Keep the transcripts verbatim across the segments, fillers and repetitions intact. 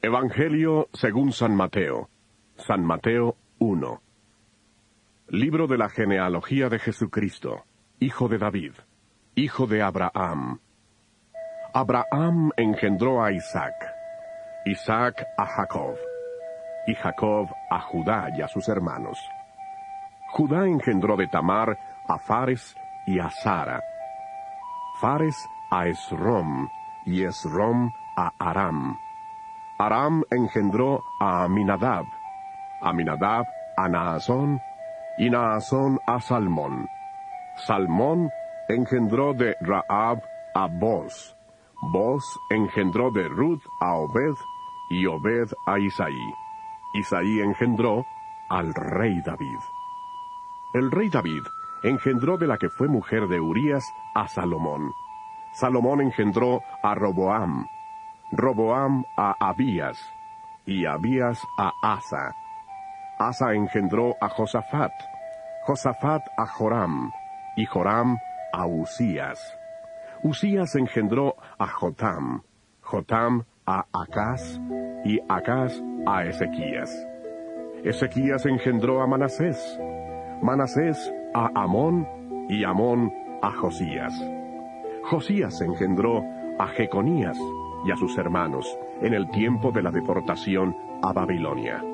Evangelio según San Mateo. San Mateo uno. Libro de la genealogía de Jesucristo, hijo de David, hijo de Abraham. Abraham engendró a Isaac, Isaac a Jacob, y Jacob a Judá y a sus hermanos. Judá engendró de Tamar a Fares y a Zara, Fares a Esrom, y Esrom a Aram. Aram engendró a Aminadab, Aminadab a Naasón, y Naasón a Salmón. Salmón engendró de Rahab a Boz, Boz engendró de Ruth a Obed, y Obed a Isaí. Isaí engendró al rey David. El rey David engendró de la que fue mujer de Urías a Salomón. Salomón engendró a Roboam, Roboam a Abías, y Abías a Asa. Asa engendró a Josafat, Josafat a Joram, y Joram a Usías. Usías engendró a Jotam, Jotam a Acaz, y Acaz a Ezequías. Ezequías engendró a Manasés, Manasés a Amón, y Amón a Josías. Josías engendró a Jeconías y a sus hermanos en el tiempo de la deportación a Babilonia.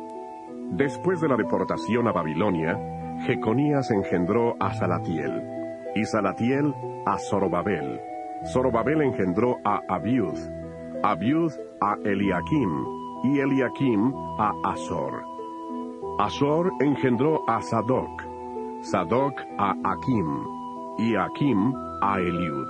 Después de la deportación a Babilonia, Jeconías engendró a Salatiel, y Salatiel a Zorobabel. Zorobabel engendró a Abiud, Abiud a Eliakim, y Eliakim a Azor. Azor engendró a Sadoc, Sadoc a Akim, y Akim a Eliud.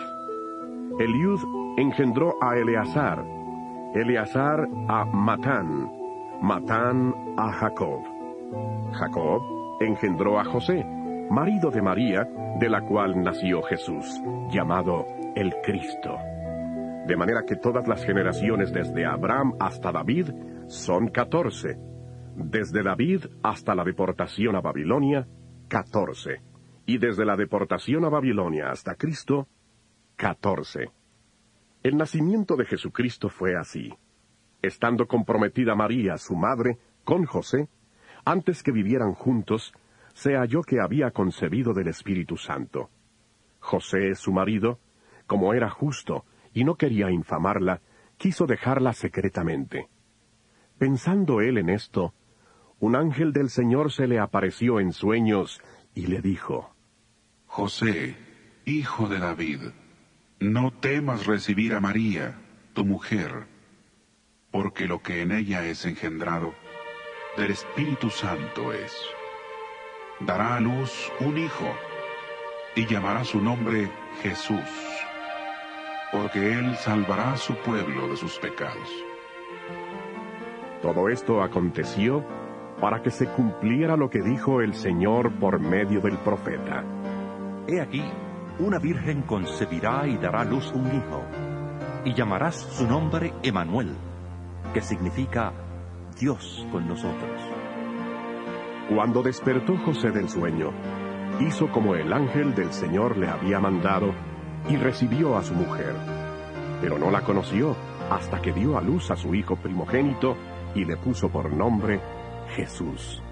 Eliud engendró a Eleazar, Eleazar a Matán, Matán a Jacob. Jacob engendró a José, marido de María, de la cual nació Jesús, llamado el Cristo. De manera que todas las generaciones desde Abraham hasta David son catorce. Desde David hasta la deportación a Babilonia, catorce. Y desde la deportación a Babilonia hasta Cristo, catorce. El nacimiento de Jesucristo fue así. Estando comprometida María, su madre, con José, antes que vivieran juntos, se halló que había concebido del Espíritu Santo. José, su marido, como era justo y no quería infamarla, quiso dejarla secretamente. Pensando él en esto, un ángel del Señor se le apareció en sueños y le dijo: José, hijo de David, no temas recibir a María, tu mujer, porque lo que en ella es engendrado del Espíritu Santo es. Dará a luz un hijo, y llamará su nombre Jesús, porque él salvará a su pueblo de sus pecados. Todo esto aconteció para que se cumpliera lo que dijo el Señor por medio del profeta. He aquí, una virgen concebirá y dará a luz un hijo, y llamarás su nombre Emmanuel, que significa Dios con nosotros. Cuando despertó José del sueño, hizo como el ángel del Señor le había mandado, y recibió a su mujer. Pero no la conoció hasta que dio a luz a su hijo primogénito, y le puso por nombre Jesús.